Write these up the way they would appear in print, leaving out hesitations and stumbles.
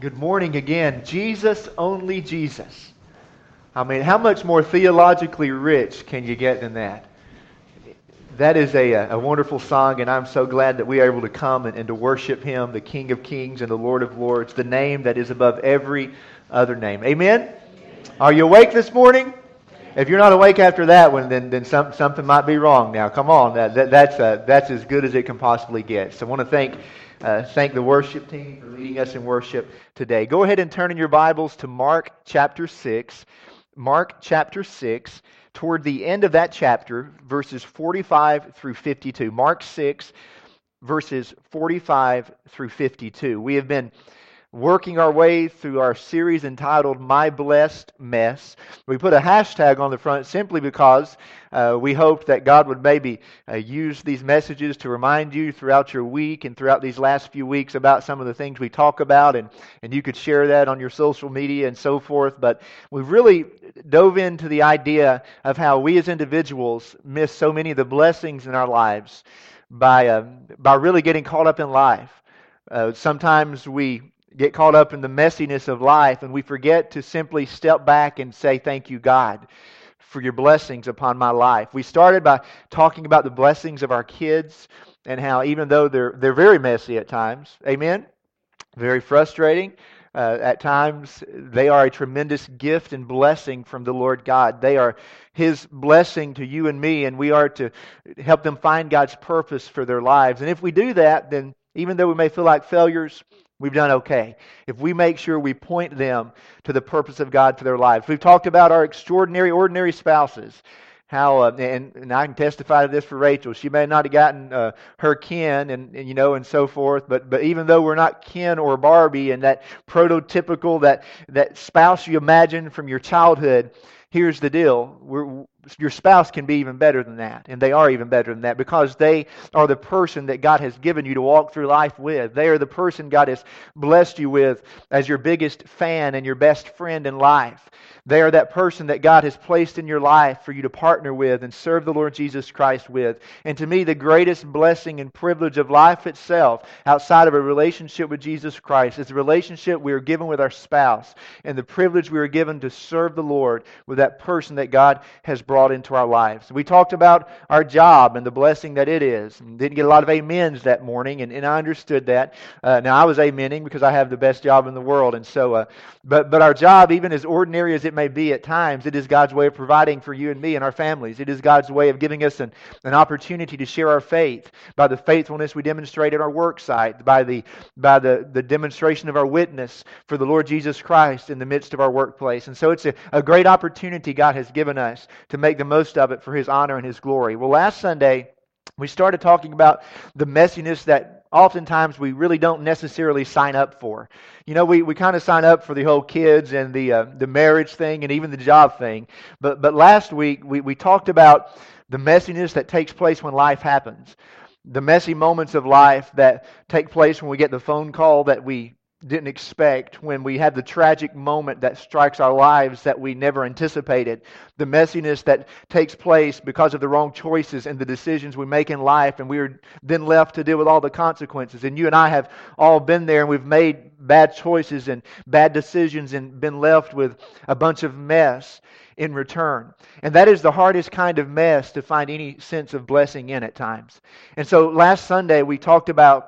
Good morning again. Jesus, only Jesus. I mean, how much more theologically rich can you get than that? That is a wonderful song, and I'm so glad that we are able to come and to worship Him, the King of Kings and the Lord of Lords, the name that is above every other name. Amen? Are you awake this morning? If you're not awake after that one, then something might be wrong now. Come on, that's as good as it can possibly get. So I want to thank the worship team for leading us in worship today. Go ahead and turn in your Bibles to Mark chapter 6. Mark chapter 6, toward the end of that chapter, verses 45 through 52. Mark 6, verses 45 through 52. We have been working our way through our series entitled My Blessed Mess. We put a hashtag on the front simply because we hoped that God would maybe use these messages to remind you throughout your week and throughout these last few weeks about some of the things we talk about, and you could share that on your social media and so forth. But we've really dove into the idea of how we as individuals miss so many of the blessings in our lives by really getting caught up in life. Sometimes we get caught up in the messiness of life, and we forget to simply step back and say, "Thank you, God, for your blessings upon my life." We started by talking about the blessings of our kids and how even though they're very messy at times, amen, very frustrating, at times they are a tremendous gift and blessing from the Lord God. They are His blessing to you and me, and we are to help them find God's purpose for their lives. And if we do that, then even though we may feel like failures, we've done okay. If we make sure we point them to the purpose of God for their lives. We've talked about our extraordinary, ordinary spouses. How and I can testify to this for Rachel. She may not have gotten her kin and so forth, but even though we're not Ken or Barbie and that prototypical that spouse you imagine from your childhood, here's the deal. Your spouse can be even better than that, and they are even better than that because they are the person that God has given you to walk through life with. They are the person God has blessed you with as your biggest fan and your best friend in life. They are that person that God has placed in your life for you to partner with and serve the Lord Jesus Christ with. And to me, the greatest blessing and privilege of life itself, outside of a relationship with Jesus Christ, is the relationship we are given with our spouse and the privilege we are given to serve the Lord with that person that God has brought into our lives. We talked about our job and the blessing that it is. Didn't get a lot of amens that morning, and I understood that. Now, I was amening because I have the best job in the world, and so, but our job, even as ordinary as it may be at times, it is God's way of providing for you and me and our families. It is God's way of giving us an opportunity to share our faith by the faithfulness we demonstrate at our work site, by the demonstration of our witness for the Lord Jesus Christ in the midst of our workplace. And so it's a great opportunity God has given us to make the most of it for His honor and His glory. Well, last Sunday, we started talking about the messiness that oftentimes we really don't necessarily sign up for. You know, we kind of sign up for the whole kids and the marriage thing and even the job thing. But last week, we talked about the messiness that takes place when life happens. The messy moments of life that take place when we get the phone call that we didn't expect, when we have the tragic moment that strikes our lives that we never anticipated, the messiness that takes place because of the wrong choices and the decisions we make in life, and we are then left to deal with all the consequences. And you and I have all been there, and we've made bad choices and bad decisions and been left with a bunch of mess in return. And that is the hardest kind of mess to find any sense of blessing in at times. And so last Sunday we talked about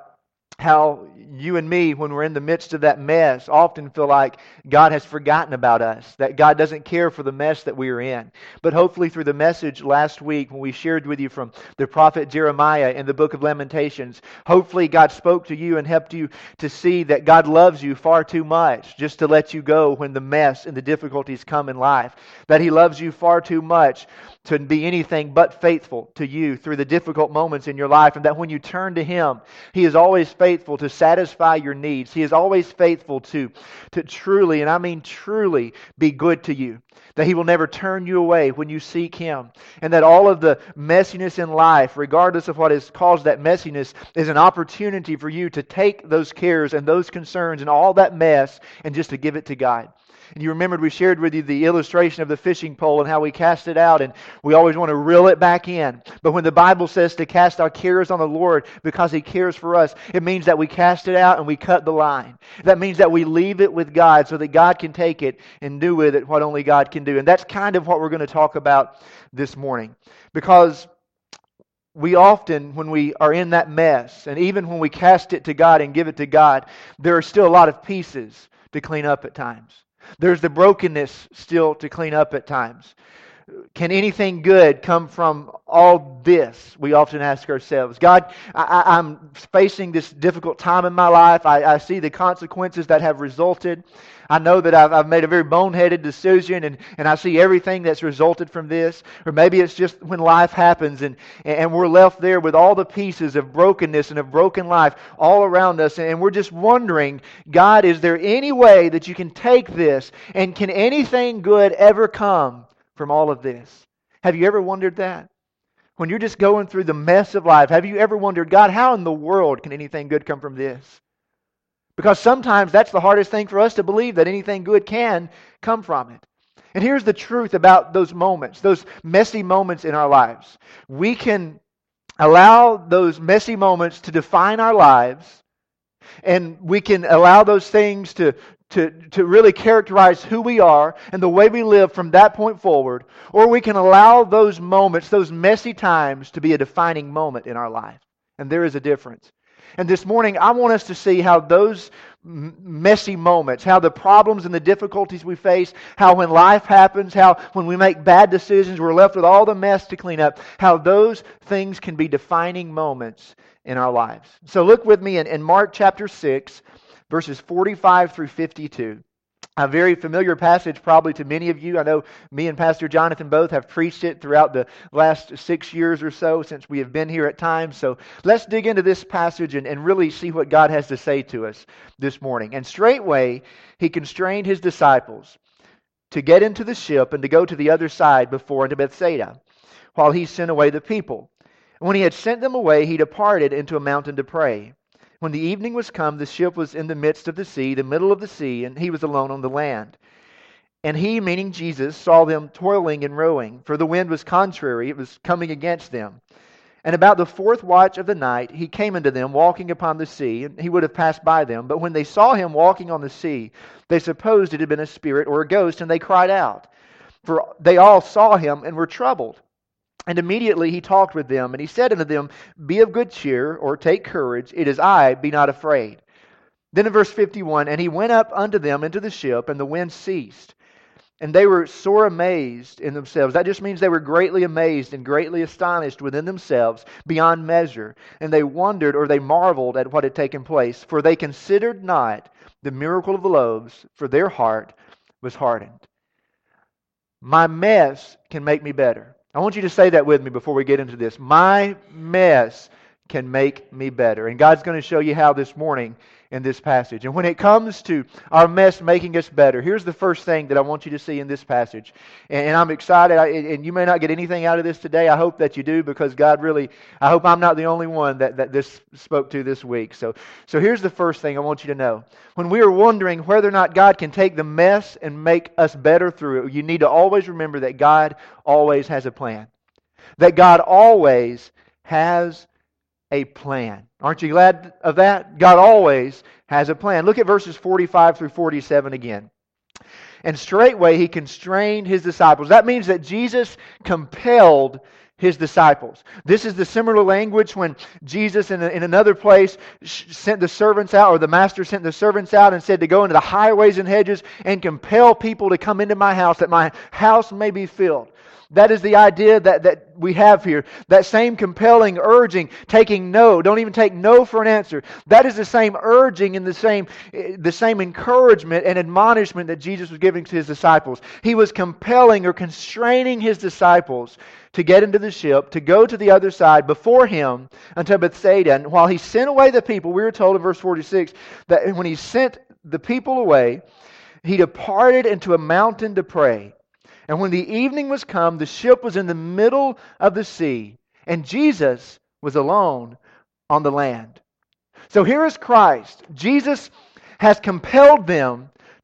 how you and me, when we're in the midst of that mess, often feel like God has forgotten about us, that God doesn't care for the mess that we are in. But hopefully through the message last week, when we shared with you from the prophet Jeremiah in the book of Lamentations, hopefully God spoke to you and helped you to see that God loves you far too much just to let you go when the mess and the difficulties come in life. That He loves you far too much to be anything but faithful to you through the difficult moments in your life, and that when you turn to Him, He is always faithful to satisfy your needs. He is always faithful to truly, and I mean truly, be good to you. That He will never turn you away when you seek Him. And that all of the messiness in life, regardless of what has caused that messiness, is an opportunity for you to take those cares and those concerns and all that mess and just to give it to God. And you remembered we shared with you the illustration of the fishing pole and how we cast it out and we always want to reel it back in. But when the Bible says to cast our cares on the Lord because He cares for us, it means that we cast it out and we cut the line. That means that we leave it with God so that God can take it and do with it what only God can do. And that's kind of what we're going to talk about this morning. Because we often, when we are in that mess, and even when we cast it to God and give it to God, there are still a lot of pieces to clean up at times. There's the brokenness still to clean up at times. Can anything good come from all this? We often ask ourselves. God, I'm facing this difficult time in my life. I see the consequences that have resulted. I know that I've made a very boneheaded decision and I see everything that's resulted from this. Or maybe it's just when life happens and we're left there with all the pieces of brokenness and of broken life all around us. And we're just wondering, God, is there any way that you can take this and can anything good ever come from all of this? Have you ever wondered that? When you're just going through the mess of life, have you ever wondered, God, how in the world can anything good come from this? Because sometimes that's the hardest thing for us to believe, that anything good can come from it. And here's the truth about those moments, those messy moments in our lives. We can allow those messy moments to define our lives, and we can allow those things to really characterize who we are and the way we live from that point forward, or we can allow those moments, those messy times, to be a defining moment in our life. And there is a difference. And this morning, I want us to see how those messy moments, how the problems and the difficulties we face, how when life happens, how when we make bad decisions, we're left with all the mess to clean up, how those things can be defining moments in our lives. So look with me in Mark chapter 6, verses 45 through 52. A very familiar passage probably to many of you. I know me and Pastor Jonathan both have preached it throughout the last 6 years or so since we have been here at times. So let's dig into this passage and really see what God has to say to us this morning. And straightway He constrained His disciples to get into the ship and to go to the other side before into Bethsaida, while He sent away the people. And when He had sent them away, He departed into a mountain to pray. When the evening was come, the ship was in the midst of the sea, the middle of the sea, and He was alone on the land. And He, meaning Jesus, saw them toiling and rowing, for the wind was contrary, it was coming against them. And about the fourth watch of the night, He came unto them, walking upon the sea, and He would have passed by them. But when they saw Him walking on the sea, they supposed it had been a spirit or a ghost, and they cried out. For they all saw Him and were troubled. And immediately He talked with them, and He said unto them, Be of good cheer, or take courage, it is I, be not afraid. Then in verse 51, And He went up unto them into the ship, and the wind ceased. And they were sore amazed in themselves. That just means they were greatly amazed and greatly astonished within themselves beyond measure. And they wondered, or they marveled at what had taken place. For they considered not the miracle of the loaves, for their heart was hardened. My mess can make me better. I want you to say that with me before we get into this. My mess can make me better. And God's going to show you how this morning in this passage. And when it comes to our mess making us better, here's the first thing that I want you to see in this passage. And I'm excited, and you may not get anything out of this today. I hope that you do, because God really, I hope I'm not the only one that this spoke to this week. So here's the first thing I want you to know. When we are wondering whether or not God can take the mess and make us better through it, you need to always remember that God always has a plan. That God always has a plan. Aren't you glad of that? God always has a plan. Look at verses 45 through 47 again. And straightway He constrained His disciples. That means that Jesus compelled His disciples. This is the similar language when Jesus in another place sent the servants out, or the master sent the servants out and said to go into the highways and hedges and compel people to come into my house, that my house may be filled. That is the idea that we have here. That same compelling urging, taking no. Don't even take no for an answer. That is the same urging and the same encouragement and admonishment that Jesus was giving to His disciples. He was compelling or constraining His disciples to get into the ship, to go to the other side before Him unto Bethsaida. And while He sent away the people, we were told in verse 46 that when He sent the people away, He departed into a mountain to pray. And when the evening was come, the ship was in the middle of the sea, and Jesus was alone on the land. So here is Christ. Jesus has compelled them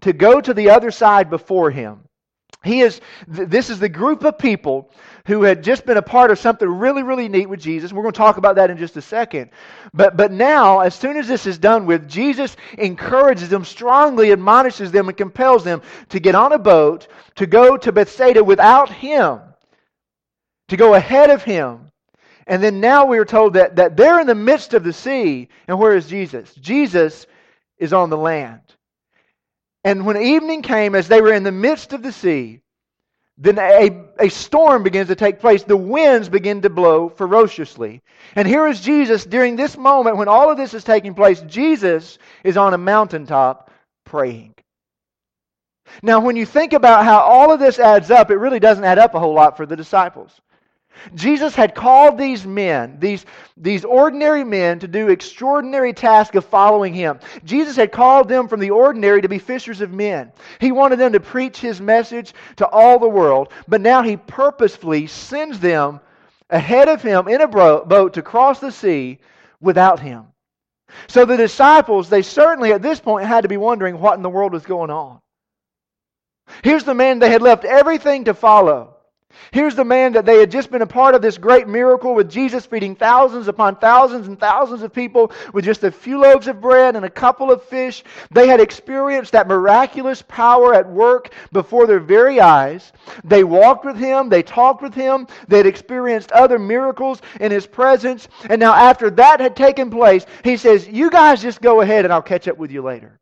to go to the other side before him. This is the group of people who had just been a part of something really, really neat with Jesus. We're going to talk about that in just a second. But now, as soon as this is done with, Jesus encourages them, strongly admonishes them, and compels them to get on a boat, to go to Bethsaida without him, to go ahead of him. And then now we are told that they're in the midst of the sea. And where is Jesus? Jesus is on the land. And when evening came, as they were in the midst of the sea, then a storm begins to take place. The winds begin to blow ferociously. And here is Jesus during this moment when all of this is taking place. Jesus is on a mountaintop praying. Now, when you think about how all of this adds up, it really doesn't add up a whole lot for the disciples. Jesus had called these men, these ordinary men, to do extraordinary task of following Him. Jesus had called them from the ordinary to be fishers of men. He wanted them to preach His message to all the world, but now He purposefully sends them ahead of Him in a boat to cross the sea without Him. So the disciples, they certainly at this point had to be wondering what in the world was going on. Here's the man they had left everything to follow. Here's the man that they had just been a part of this great miracle with Jesus feeding thousands upon thousands and thousands of people with just a few loaves of bread and a couple of fish. They had experienced that miraculous power at work before their very eyes. They walked with Him. They talked with Him. They had experienced other miracles in His presence. And now after that had taken place, He says, you guys just go ahead and I'll catch up with you later.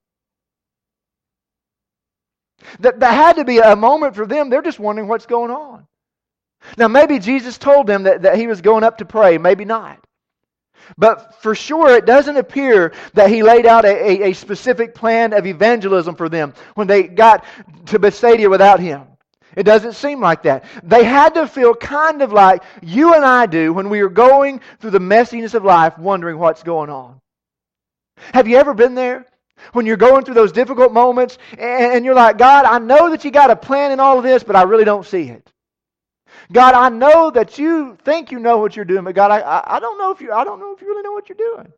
That had to be a moment for them. They're just wondering what's going on. Now, maybe Jesus told them that He was going up to pray. Maybe not. But for sure, it doesn't appear that He laid out a specific plan of evangelism for them when they got to Bethsaida without Him. It doesn't seem like that. They had to feel kind of like you and I do when we are going through the messiness of life, wondering what's going on. Have you ever been there? When you're going through those difficult moments and you're like, God, I know that you got a plan in all of this, but I really don't see it. God, I know that you think you know what you're doing, but God, I don't know if you really know what you're doing.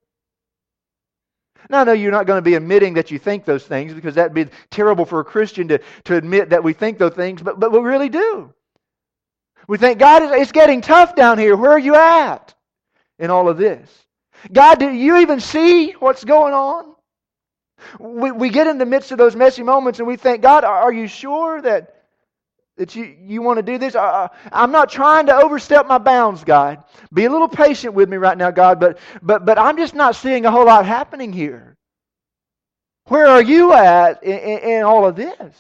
Now, I know you're not going to be admitting that you think those things, because that'd be terrible for a Christian to admit that we think those things, but we really do. We think, God, it's getting tough down here. Where are you at in all of this? God, do you even see what's going on? We get in the midst of those messy moments and we think, God, are you sure that you want to do this? I'm not trying to overstep my bounds, God. Be a little patient with me right now, God, but I'm just not seeing a whole lot happening here. Where are you at in all of this?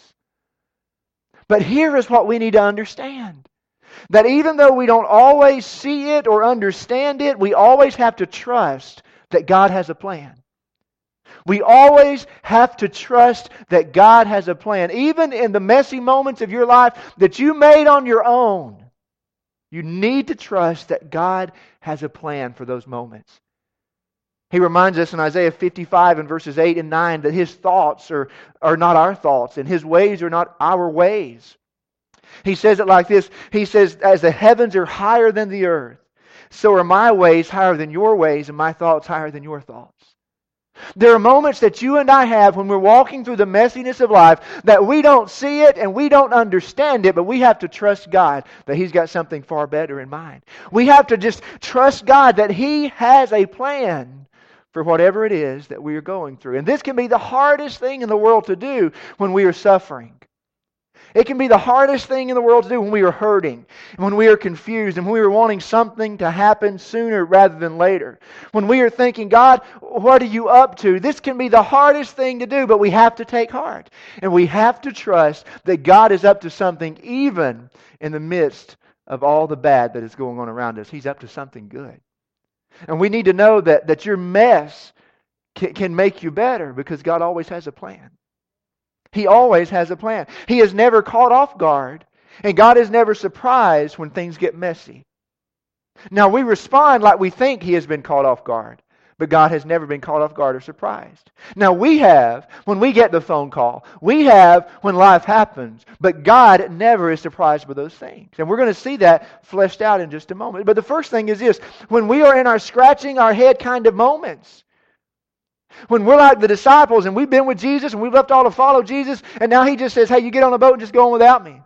But here is what we need to understand. That even though we don't always see it or understand it, we always have to trust that God has a plan. We always have to trust that God has a plan. Even in the messy moments of your life that you made on your own, you need to trust that God has a plan for those moments. He reminds us in Isaiah 55 and verses 8 and 9 that His thoughts are not our thoughts and His ways are not our ways. He says it like this. He says, as the heavens are higher than the earth, so are my ways higher than your ways and my thoughts higher than your thoughts. There are moments that you and I have when we're walking through the messiness of life that we don't see it and we don't understand it, but we have to trust God that He's got something far better in mind. We have to just trust God that He has a plan for whatever it is that we are going through. And this can be the hardest thing in the world to do when we are suffering. It can be the hardest thing in the world to do when we are hurting, when we are confused, and when we are wanting something to happen sooner rather than later. When we are thinking, God, what are you up to? This can be the hardest thing to do, but we have to take heart. And we have to trust that God is up to something even in the midst of all the bad that is going on around us. He's up to something good. And we need to know that your mess can make you better because God always has a plan. He always has a plan. He is never caught off guard, and God is never surprised when things get messy. Now, we respond like we think He has been caught off guard, but God has never been caught off guard or surprised. Now, we have when we get the phone call. We have when life happens, but God never is surprised by those things. And we're going to see that fleshed out in just a moment. But the first thing is this: when we are in our scratching our head kind of moments, When we're like the disciples and we've been with Jesus and we've left all to follow Jesus, and now He just says, hey, you get on a boat and just go on without me.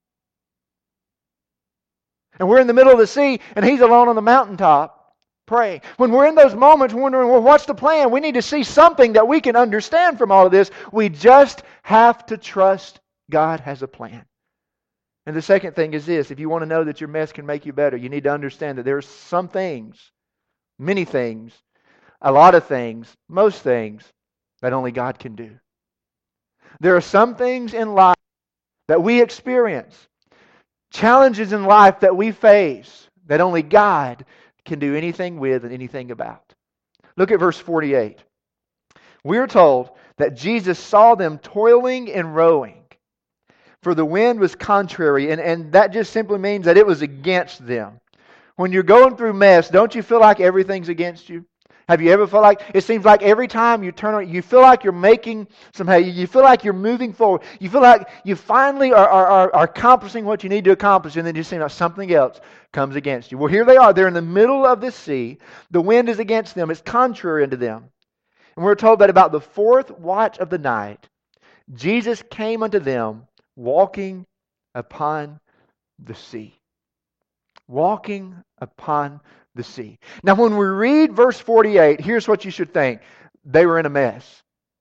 And we're in the middle of the sea and He's alone on the mountaintop praying. When we're in those moments wondering, well, what's the plan? We need to see something that we can understand from all of this. We just have to trust God has a plan. And the second thing is this: if you want to know that your mess can make you better, you need to understand that there's some things, many things, a lot of things, most things that only God can do. There are some things in life that we experience, challenges in life that we face, that only God can do anything with and anything about. Look at verse 48. We're told that Jesus saw them toiling and rowing, for the wind was contrary, and that just simply means that it was against them. When you're going through mess, don't you feel like everything's against you? Have you ever felt like, it seems like every time you turn on, you feel like you're making some hay, you feel like you're moving forward, you feel like you finally are accomplishing what you need to accomplish, and then you seem like something else comes against you. Well, here they are. They're in the middle of this sea. The wind is against them. It's contrary unto them. And we're told that about the fourth watch of the night, Jesus came unto them walking upon the sea. Walking upon the sea. Now, when we read verse 48, here's what you should think. They were in a mess.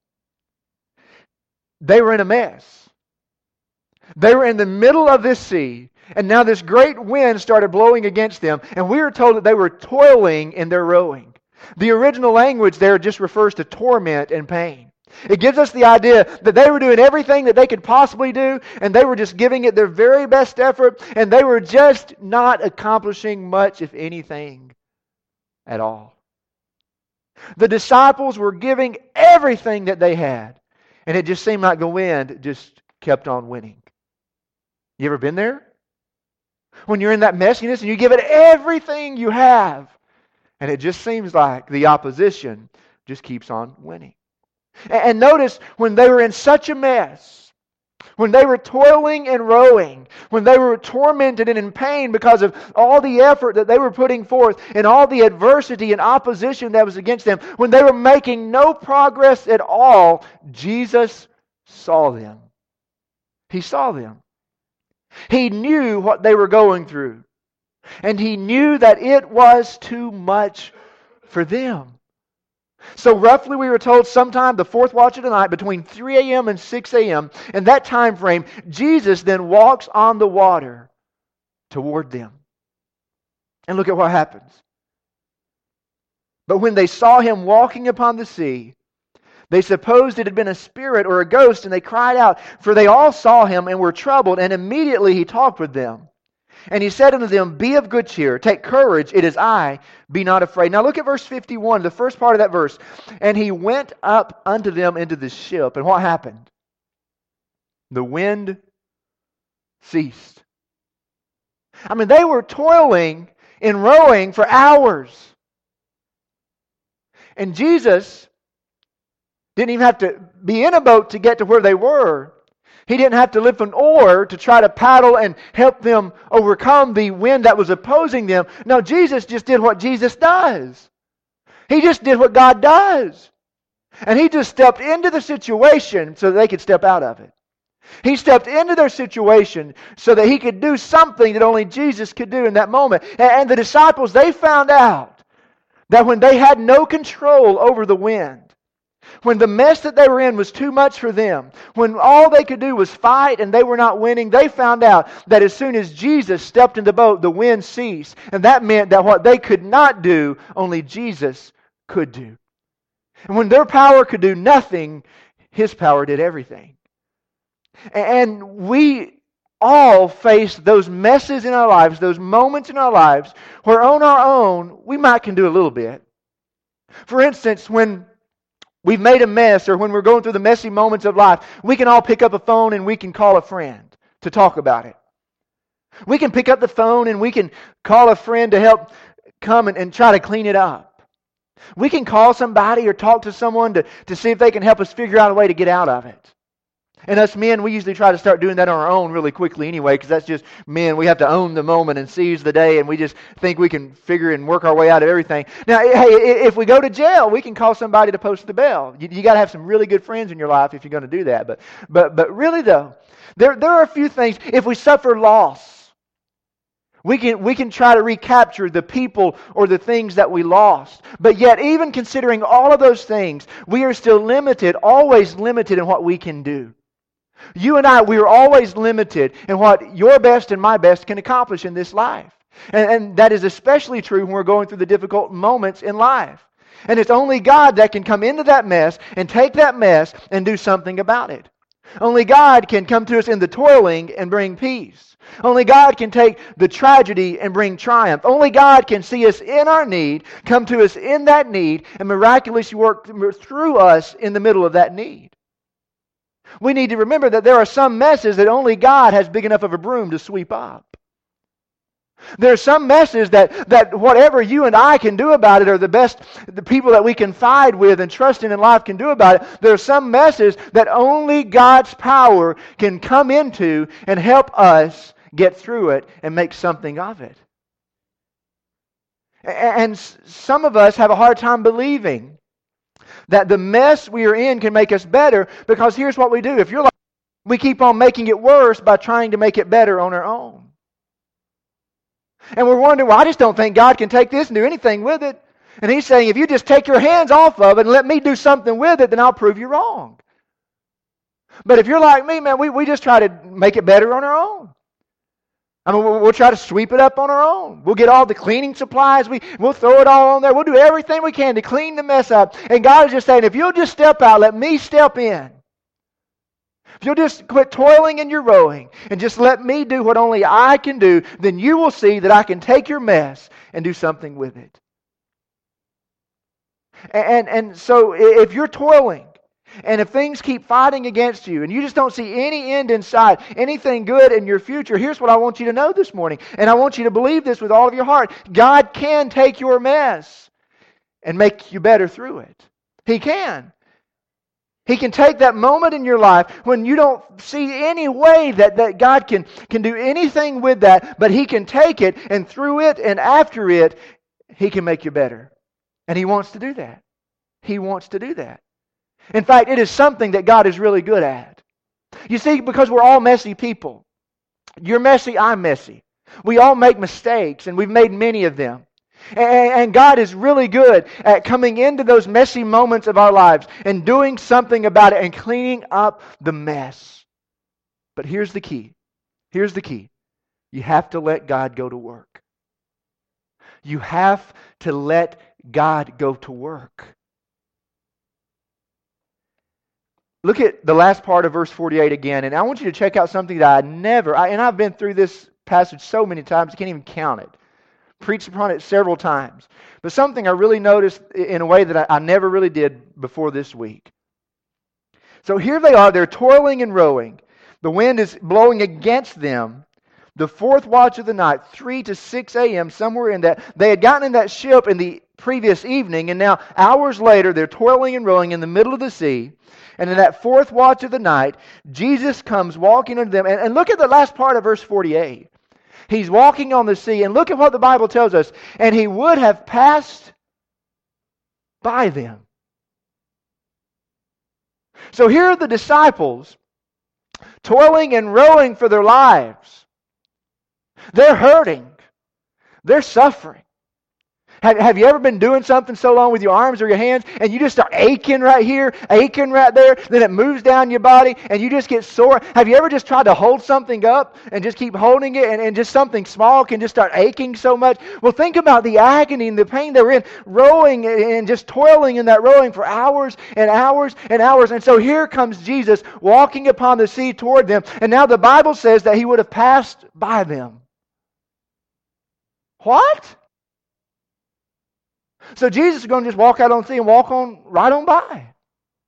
They were in a mess. They were in the middle of this sea, and now this great wind started blowing against them, and we are told that they were toiling in their rowing. The original language there just refers to torment and pain. It gives us the idea that they were doing everything that they could possibly do, and they were just giving it their very best effort, and they were just not accomplishing much, if anything, at all. The disciples were giving everything that they had, and it just seemed like the wind just kept on winning. You ever been there? When you're in that messiness and you give it everything you have, and it just seems like the opposition just keeps on winning. And notice, when they were in such a mess, when they were toiling and rowing, when they were tormented and in pain because of all the effort that they were putting forth and all the adversity and opposition that was against them, when they were making no progress at all, Jesus saw them. He saw them. He knew what they were going through. And He knew that it was too much for them. So roughly we were told sometime the fourth watch of the night, between 3 a.m. and 6 a.m., in that time frame, Jesus then walks on the water toward them. And look at what happens. But when they saw Him walking upon the sea, they supposed it had been a spirit or a ghost, and they cried out, for they all saw Him and were troubled, and immediately He talked with them. And He said unto them, be of good cheer, take courage, it is I, be not afraid. Now look at verse 51, the first part of that verse. And He went up unto them into the ship. And what happened? The wind ceased. I mean, they were toiling and rowing for hours. And Jesus didn't even have to be in a boat to get to where they were. He didn't have to lift an oar to try to paddle and help them overcome the wind that was opposing them. No, Jesus just did what Jesus does. He just did what God does. And He just stepped into the situation so that they could step out of it. He stepped into their situation so that He could do something that only Jesus could do in that moment. And the disciples, they found out that when they had no control over the wind, when the mess that they were in was too much for them, when all they could do was fight and they were not winning, they found out that as soon as Jesus stepped in the boat, the wind ceased. And that meant that what they could not do, only Jesus could do. And when their power could do nothing, His power did everything. And we all face those messes in our lives, those moments in our lives, where on our own, we might can do a little bit. For instance, when we've made a mess, or when we're going through the messy moments of life, we can all pick up a phone and we can call a friend to talk about it. We can pick up the phone and we can call a friend to help come and try to clean it up. We can call somebody or talk to someone to see if they can help us figure out a way to get out of it. And us men, we usually try to start doing that on our own really quickly anyway, because that's just men. We have to own the moment and seize the day, and we just think we can figure and work our way out of everything. Now, hey, if we go to jail, we can call somebody to post the bail. You got to have some really good friends in your life if you're going to do that. But really though, there are a few things. If we suffer loss, we can try to recapture the people or the things that we lost. But yet, even considering all of those things, we are still limited, always limited in what we can do. You and I, we are always limited in what your best and my best can accomplish in this life. And that is especially true when we're going through the difficult moments in life. And it's only God that can come into that mess and take that mess and do something about it. Only God can come to us in the toiling and bring peace. Only God can take the tragedy and bring triumph. Only God can see us in our need, come to us in that need, and miraculously work through us in the middle of that need. We need to remember that there are some messes that only God has big enough of a broom to sweep up. There are some messes that whatever you and I can do about it, or the people that we confide with and trust in life can do about it. There are some messes that only God's power can come into and help us get through it and make something of it. And some of us have a hard time believing that the mess we are in can make us better, because here's what we do. If you're like, we keep on making it worse by trying to make it better on our own. And we're wondering, well, I just don't think God can take this and do anything with it. And He's saying, if you just take your hands off of it and let me do something with it, then I'll prove you wrong. But if you're like me, man, we just try to make it better on our own. I mean, we'll try to sweep it up on our own. We'll get all the cleaning supplies. We'll throw it all on there. We'll do everything we can to clean the mess up. And God is just saying, if you'll just step out, let me step in. If you'll just quit toiling in your rowing and just let me do what only I can do, then you will see that I can take your mess and do something with it. And so if you're toiling, and if things keep fighting against you and you just don't see any end in sight, anything good in your future, here's what I want you to know this morning. And I want you to believe this with all of your heart. God can take your mess and make you better through it. He can. He can take that moment in your life when you don't see any way that God can do anything with that, but He can take it, and through it and after it, He can make you better. And He wants to do that. He wants to do that. In fact, it is something that God is really good at. You see, because we're all messy people. You're messy, I'm messy. We all make mistakes, and we've made many of them. And God is really good at coming into those messy moments of our lives and doing something about it and cleaning up the mess. But here's the key. Here's the key. You have to let God go to work. You have to let God go to work. Look at the last part of verse 48 again, and I want you to check out something that I've been through this passage so many times, I can't even count it. Preached upon it several times. But something I really noticed in a way that I never really did before this week. So here they are, they're toiling and rowing. The wind is blowing against them. The fourth watch of the night, 3 to 6 a.m., somewhere in that. They had gotten in that ship in the previous evening, and now hours later, they're toiling and rowing in the middle of the sea. And in that fourth watch of the night, Jesus comes walking unto them. And look at the last part of verse 48. He's walking on the sea, and look at what the Bible tells us. And He would have passed by them. So here are the disciples toiling and rowing for their lives. They're hurting. They're suffering. Have you ever been doing something so long with your arms or your hands and you just start aching right here, aching right there, then it moves down your body and you just get sore? Have you ever just tried to hold something up and just keep holding it and just something small can just start aching so much? Well, think about the agony and the pain they were in, rowing and just toiling in that rowing for hours and hours and hours. And so here comes Jesus walking upon the sea toward them, and now the Bible says that He would have passed by them. What? So Jesus is going to just walk out on the sea and walk on right on by.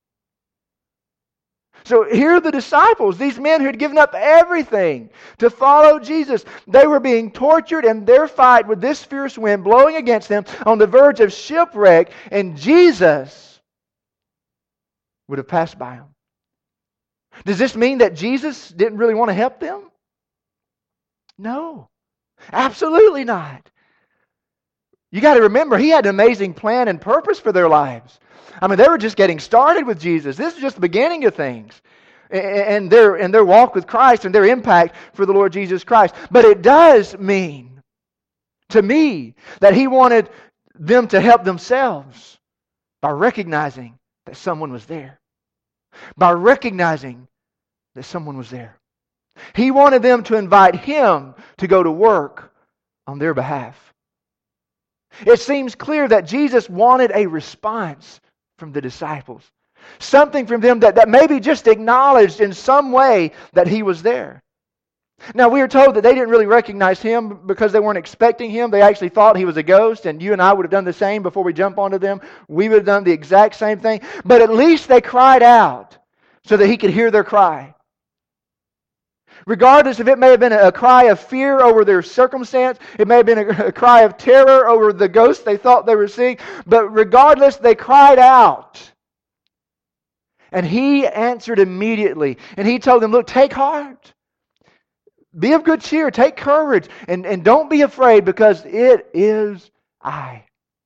So here are the disciples, these men who had given up everything to follow Jesus. They were being tortured in their fight with this fierce wind blowing against them on the verge of shipwreck, and Jesus would have passed by them. Does this mean that Jesus didn't really want to help them? No, absolutely not. You got to remember, He had an amazing plan and purpose for their lives. I mean, they were just getting started with Jesus. This is just the beginning of things. And their walk with Christ and their impact for the Lord Jesus Christ. But it does mean, to me, that He wanted them to help themselves by recognizing that someone was there. By recognizing that someone was there. He wanted them to invite Him to go to work on their behalf. It seems clear that Jesus wanted a response from the disciples. Something from them that maybe just acknowledged in some way that He was there. Now, we are told that they didn't really recognize Him because they weren't expecting Him. They actually thought He was a ghost, and you and I would have done the same before we jump onto them. We would have done the exact same thing. But at least they cried out so that He could hear their cry. Regardless if it may have been a cry of fear over their circumstance, it may have been a cry of terror over the ghost they thought they were seeing, but regardless, they cried out. And He answered immediately. And He told them, look, take heart. Be of good cheer. Take courage. And don't be afraid, because it is I.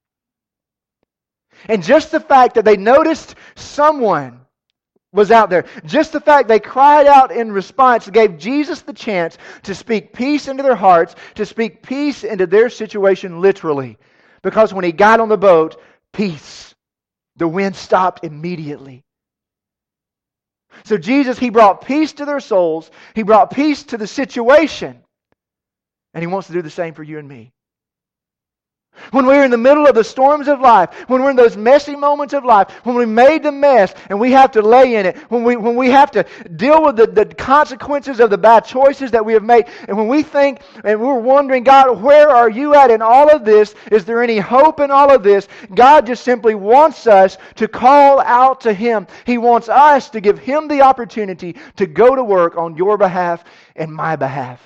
And just the fact that they noticed someone was out there, just the fact they cried out in response gave Jesus the chance to speak peace into their hearts, to speak peace into their situation literally. Because when He got on the boat, peace. The wind stopped immediately. So Jesus, He brought peace to their souls. He brought peace to the situation. And He wants to do the same for you and me. When we're in the middle of the storms of life, when we're in those messy moments of life, when we made the mess and we have to lay in it, when we have to deal with the consequences of the bad choices that we have made, and when we think and we're wondering, God, where are You at in all of this? Is there any hope in all of this? God just simply wants us to call out to Him. He wants us to give Him the opportunity to go to work on your behalf and my behalf.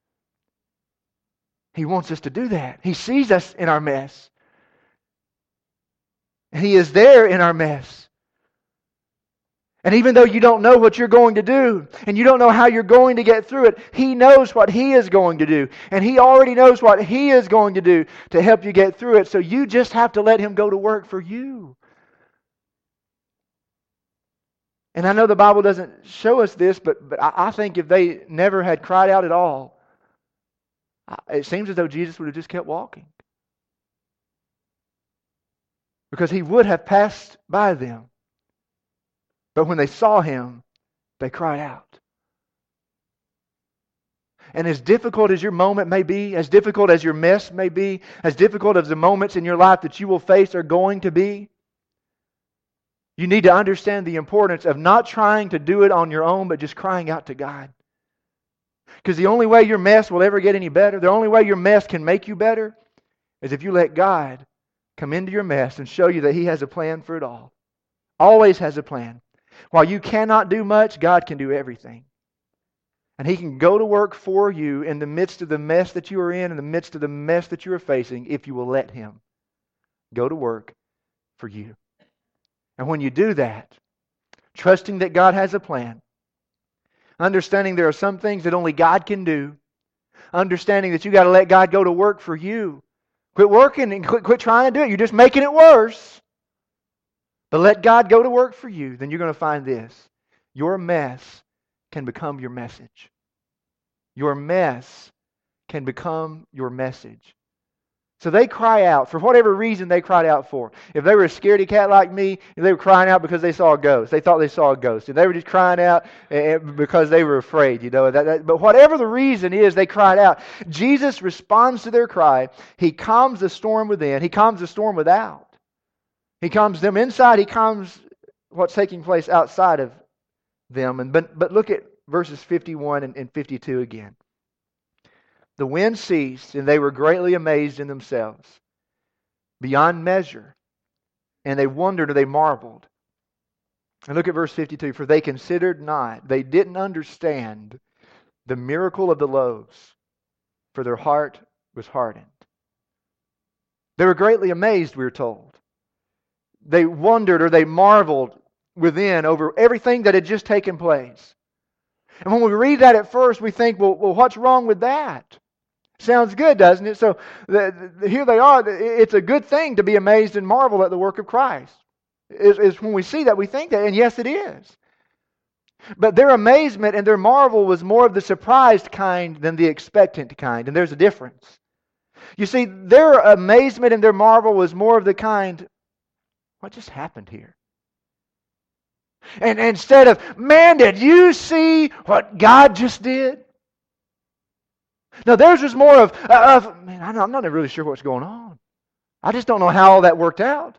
He wants us to do that. He sees us in our mess. And He is there in our mess. And even though you don't know what you're going to do, and you don't know how you're going to get through it, He knows what He is going to do. And He already knows what He is going to do to help you get through it. So you just have to let Him go to work for you. And I know the Bible doesn't show us this, but I think if they never had cried out at all, it seems as though Jesus would have just kept walking. Because He would have passed by them. But when they saw Him, they cried out. And as difficult as your moment may be, as difficult as your mess may be, as difficult as the moments in your life that you will face are going to be, you need to understand the importance of not trying to do it on your own, but just crying out to God. Because the only way your mess will ever get any better, the only way your mess can make you better, is if you let God come into your mess and show you that He has a plan for it all. Always has a plan. While you cannot do much, God can do everything. And He can go to work for you in the midst of the mess that you are in the midst of the mess that you are facing, if you will let Him go to work for you. And when you do that, trusting that God has a plan, understanding there are some things that only God can do. Understanding that you got to let God go to work for you. Quit working and quit trying to do it. You're just making it worse. But let God go to work for you. Then you're going to find this. Your mess can become your message. Your mess can become your message. So they cry out for whatever reason they cried out for. If they were a scaredy cat like me, they were crying out because they saw a ghost. They thought they saw a ghost. And they were just crying out because they were afraid. But whatever the reason is, they cried out. Jesus responds to their cry. He calms the storm within. He calms the storm without. He calms them inside. He calms what's taking place outside of them. But look at verses 51 and 52 again. The wind ceased, and they were greatly amazed in themselves, beyond measure. And they wondered, or they marveled. And look at verse 52. For they considered not, they didn't understand the miracle of the loaves, for their heart was hardened. They were greatly amazed, we are told. They wondered, or they marveled within over everything that had just taken place. And when we read that at first, we think, well, what's wrong with that? Sounds good, doesn't it? So here they are. It's a good thing to be amazed and marvel at the work of Christ. Is when we see that, we think that, and yes, it is. But their amazement and their marvel was more of the surprised kind than the expectant kind, and there's a difference. You see, their amazement and their marvel was more of the kind, what just happened here? And instead of, man, did you see what God just did? No, theirs was more of man, I'm not really sure what's going on. I just don't know how all that worked out.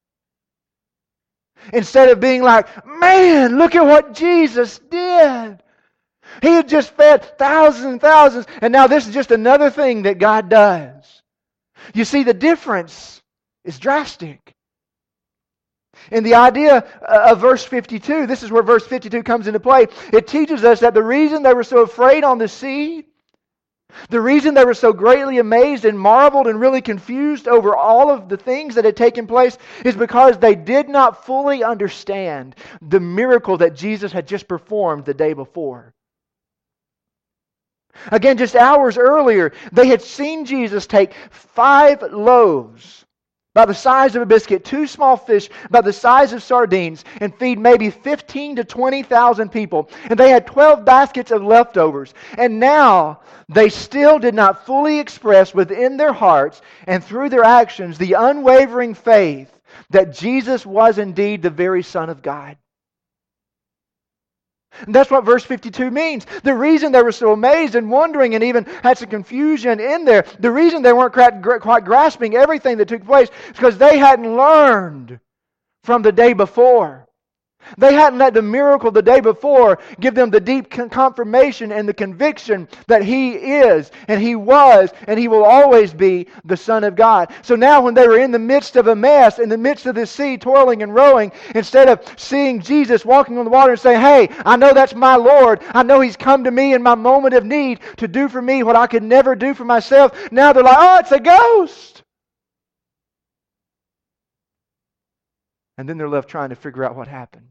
Instead of being like, man, look at what Jesus did. He had just fed thousands and thousands, and now this is just another thing that God does. You see, the difference is drastic. In the idea of verse 52, this is where verse 52 comes into play. It teaches us that the reason they were so afraid on the sea, the reason they were so greatly amazed and marveled and really confused over all of the things that had taken place is because they did not fully understand the miracle that Jesus had just performed the day before. Again, just hours earlier, they had seen Jesus take 5 loaves about the size of a biscuit, 2 small fish about the size of sardines, and feed maybe 15 to 20,000 people. And they had 12 baskets of leftovers. And now they still did not fully express within their hearts and through their actions the unwavering faith that Jesus was indeed the very Son of God. And that's what verse 52 means. The reason they were so amazed and wondering and even had some confusion in there, the reason they weren't quite grasping everything that took place is because they hadn't learned from the day before. They hadn't let the miracle the day before give them the deep confirmation and the conviction that He is and He was and He will always be the Son of God. So now when they were in the midst of a mess, in the midst of the sea, toiling and rowing, instead of seeing Jesus walking on the water and saying, hey, I know that's my Lord. I know He's come to me in my moment of need to do for me what I could never do for myself. Now they're like, oh, it's a ghost. And then they're left trying to figure out what happened.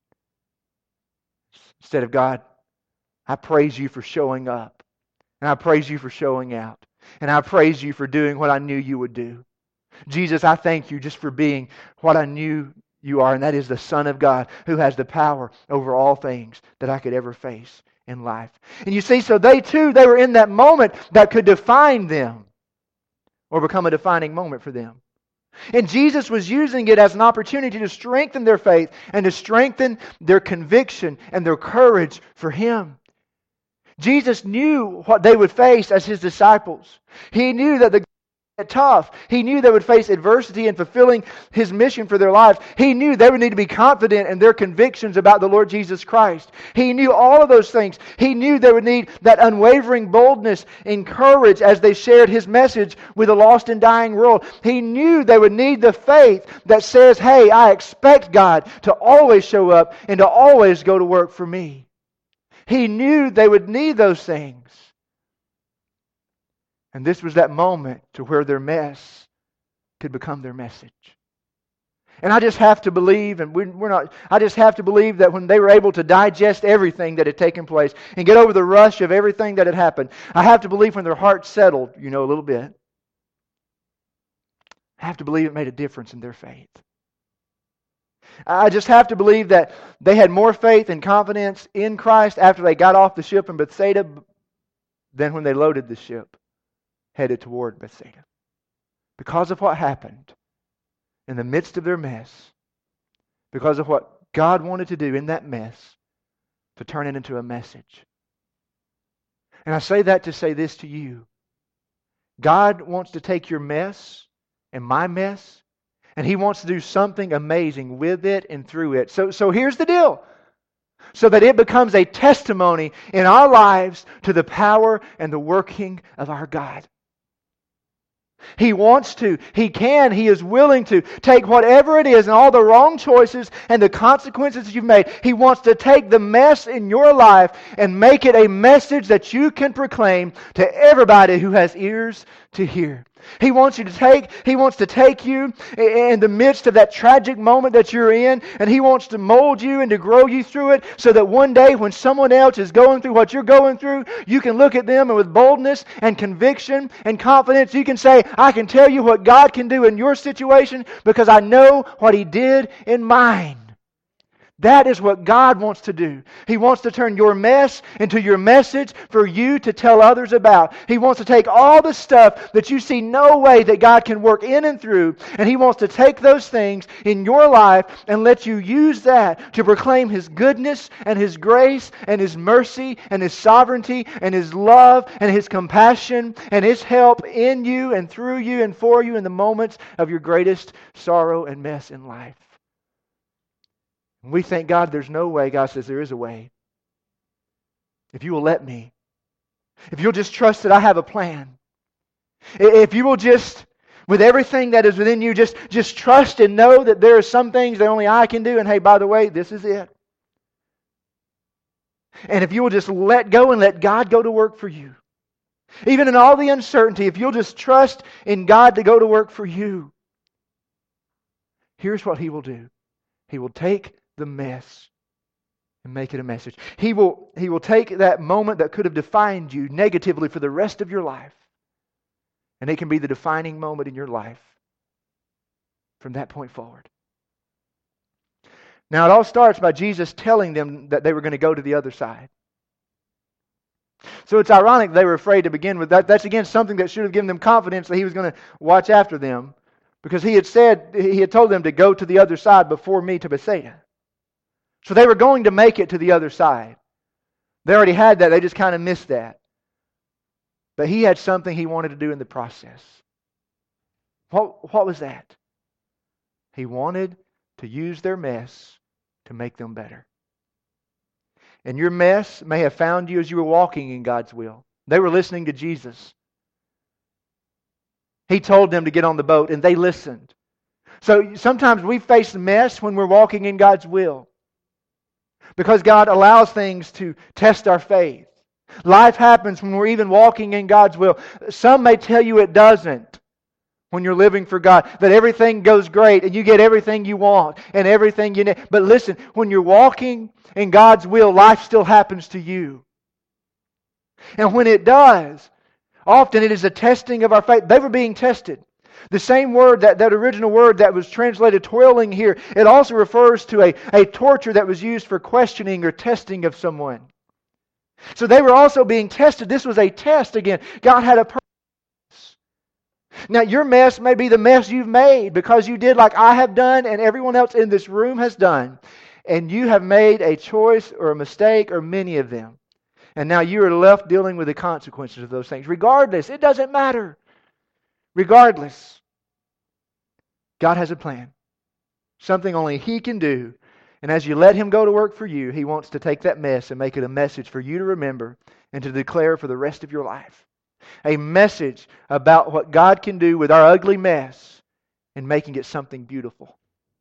Instead of, God, I praise You for showing up. And I praise You for showing out. And I praise You for doing what I knew You would do. Jesus, I thank You just for being what I knew You are. And that is the Son of God who has the power over all things that I could ever face in life. And you see, so they too, they were in that moment that could define them or become a defining moment for them. And Jesus was using it as an opportunity to strengthen their faith and to strengthen their conviction and their courage for Him. Jesus knew what they would face as His disciples. He knew that the tough. He knew they would face adversity in fulfilling His mission for their lives. He knew they would need to be confident in their convictions about the Lord Jesus Christ. He knew all of those things. He knew they would need that unwavering boldness and courage as they shared His message with a lost and dying world. He knew they would need the faith that says, hey, I expect God to always show up and to always go to work for me. He knew they would need those things. And this was that moment to where their mess could become their message. And I just have to believe, I just have to believe that when they were able to digest everything that had taken place and get over the rush of everything that had happened, I have to believe when their hearts settled, a little bit, I have to believe it made a difference in their faith. I just have to believe that they had more faith and confidence in Christ after they got off the ship in Bethsaida than when they loaded the ship headed toward Bethsaida. Because of what happened in the midst of their mess, because of what God wanted to do in that mess to turn it into a message. And I say that to say this to you. God wants to take your mess and my mess, and He wants to do something amazing with it and through it. So here's the deal. So that it becomes a testimony in our lives to the power and the working of our God. He wants to, He can, He is willing to take whatever it is and all the wrong choices and the consequences you've made. He wants to take the mess in your life and make it a message that you can proclaim to everybody who has ears to hear. He wants to take you in the midst of that tragic moment that you're in, and He wants to mold you and to grow you through it so that one day when someone else is going through what you're going through, you can look at them and with boldness and conviction and confidence, you can say, I can tell you what God can do in your situation because I know what He did in mine. That is what God wants to do. He wants to turn your mess into your message for you to tell others about. He wants to take all the stuff that you see no way that God can work in and through, and He wants to take those things in your life and let you use that to proclaim His goodness and His grace and His mercy and His sovereignty and His love and His compassion and His help in you and through you and for you in the moments of your greatest sorrow and mess in life. We thank God there's no way. God says there is a way. If you will let me. If you'll just trust that I have a plan. If you will just, with everything that is within you, just trust and know that there are some things that only I can do. And hey, by the way, this is it. And if you will just let go and let God go to work for you. Even in all the uncertainty, if you'll just trust in God to go to work for you. Here's what He will do. He will take the mess and make it a message. He will take that moment that could have defined you negatively for the rest of your life, and it can be the defining moment in your life from that point forward. Now, it all starts by Jesus telling them that they were going to go to the other side. So it's ironic they were afraid to begin with. That's again something that should have given them confidence that He was going to watch after them, because He had told them to go to the other side before me to Bethsaida. So they were going to make it to the other side. They already had that. They just kind of missed that. But He had something He wanted to do in the process. What was that? He wanted to use their mess to make them better. And your mess may have found you as you were walking in God's will. They were listening to Jesus. He told them to get on the boat, and they listened. So sometimes we face mess when we're walking in God's will, because God allows things to test our faith. Life happens when we're even walking in God's will. Some may tell you it doesn't when you're living for God, that everything goes great and you get everything you want and everything you need. But listen, when you're walking in God's will, life still happens to you. And when it does, often it is a testing of our faith. They were being tested. The same word, that original word that was translated toiling here, it also refers to a torture that was used for questioning or testing of someone. So they were also being tested. This was a test again. God had a purpose. Now your mess may be the mess you've made because you did like I have done and everyone else in this room has done. And you have made a choice or a mistake or many of them. And now you are left dealing with the consequences of those things. Regardless, it doesn't matter. Regardless, God has a plan. Something only He can do. And as you let Him go to work for you, He wants to take that mess and make it a message for you to remember and to declare for the rest of your life. A message about what God can do with our ugly mess and making it something beautiful.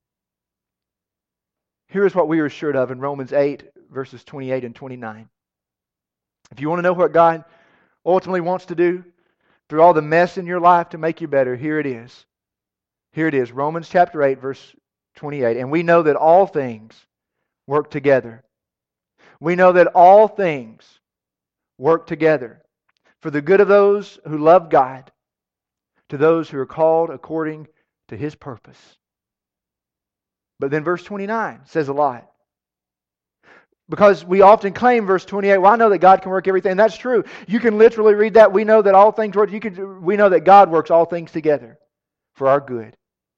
Here is what we are assured of in Romans 8, verses 28 and 29. If you want to know what God ultimately wants to do through all the mess in your life to make you better, here it is. Here it is, Romans chapter 8, verse 28. And we know that all things work together. We know that all things work together for the good of those who love God, to those who are called according to His purpose. But then verse 29 says a lot. Because we often claim verse 28, well, I know that God can work everything. And that's true. You can literally read that. We know that all things work. We know that God works all things together for our good.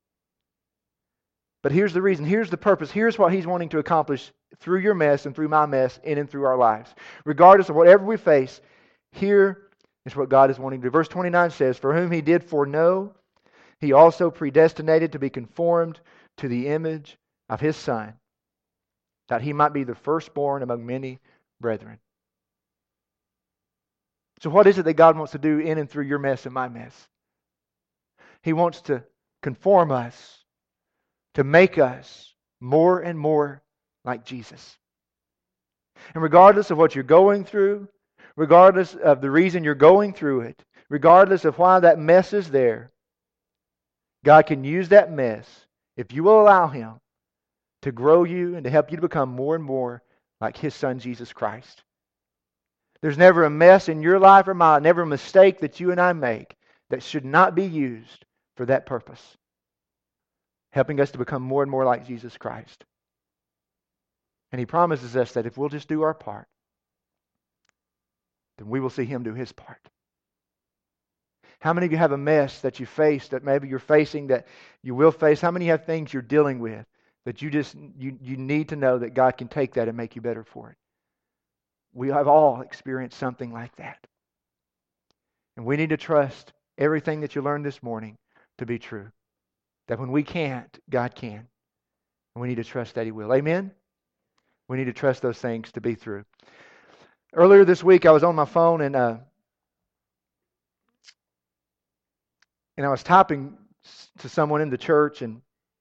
But here's the reason. Here's the purpose. Here's what He's wanting to accomplish through your mess and through my mess, in and through our lives. Regardless of whatever we face, here is what God is wanting to do. Verse 29 says, for whom He did foreknow, He also predestinated to be conformed to the image of His Son, that He might be the firstborn among many brethren. So what is it that God wants to do in and through your mess and my mess? He wants to conform us, to make us more and more like Jesus. And regardless of what you're going through, regardless of the reason you're going through it, regardless of why that mess is there, God can use that mess, if you will allow Him, to grow you and to help you to become more and more like His Son, Jesus Christ. There's never a mess in your life or mine, never a mistake that you and I make that should not be used for that purpose, helping us to become more and more like Jesus Christ. And He promises us that if we'll just do our part, then we will see Him do His part. How many of you have a mess that you face, that maybe you're facing, that you will face? How many have things you're dealing with that you need to know that God can take that and make you better for it? We have all experienced something like that. And we need to trust everything that you learned this morning to be true. That when we can't, God can. And we need to trust that He will. Amen? We need to trust those things to be true. Earlier this week, I was on my phone and I was typing to someone in the church, and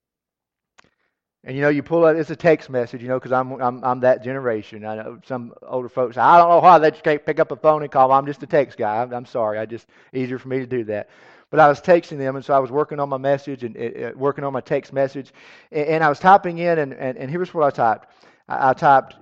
you pull out, it's a text message, because I'm that generation. I know some older folks say, I don't know why they just can't pick up a phone and call. I'm just a text guy. I'm sorry. Easier for me to do that. But I was texting them, and so I was working on my message and working on my text message, and I was typing in, and here's what I typed. I typed,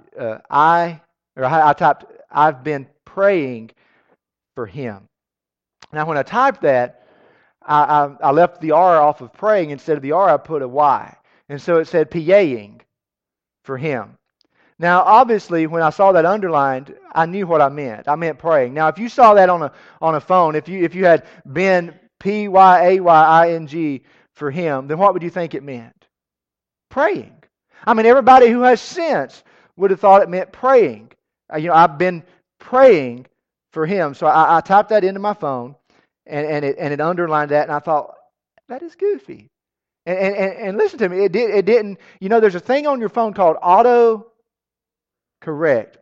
I've been praying for him. Now, when I typed that, I left the R off of praying. Instead of the R, I put a Y. And so it said PAing for him. Now, obviously, when I saw that underlined, I knew what I meant. I meant praying. Now, if you saw that on a phone, if you had been PYAYING for him, then what would you think it meant? Praying. I mean, everybody who has sense would have thought it meant praying. I've been praying for him. So I typed that into my phone, and it underlined that, and I thought, that is goofy. And listen to me, it didn't, there's a thing on your phone called autocorrect.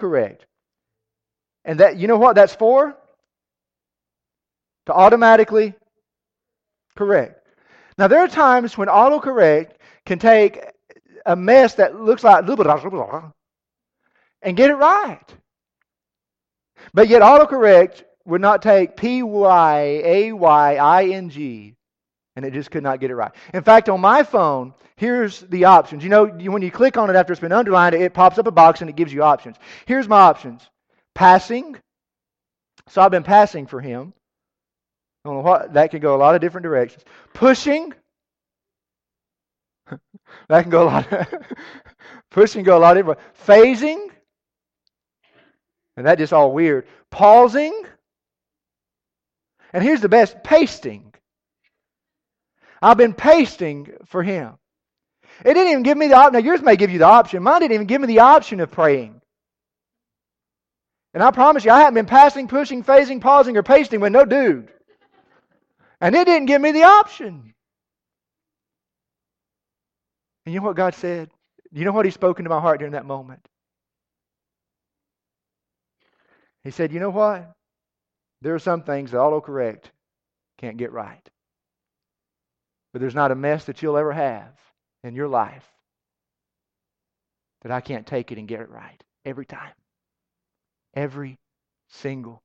And that, you know what that's for? To automatically correct. Now, there are times when autocorrect can take a mess that looks like and get it right. But yet autocorrect would not take PYAYING, and it just could not get it right. In fact, on my phone, here's the options. When you click on it after it's been underlined, it pops up a box and it gives you options. Here's my options. Passing. So I've been passing for him. I don't know what, that could go a lot of different directions. Pushing. That can go a lot. Pushing go a lot of different. Phasing. And that just all weird. Pausing. And here's the best, pasting. I've been pasting for him. It didn't even give me the option. Now, yours may give you the option. Mine didn't even give me the option of praying. And I promise you, I haven't been passing, pushing, phasing, pausing, or pasting with no dude. And it didn't give me the option. And you know what God said? You know what He spoke into my heart during that moment? He said, you know what? There are some things that autocorrect can't get right. But there's not a mess that you'll ever have in your life that I can't take it and get it right every time. Every single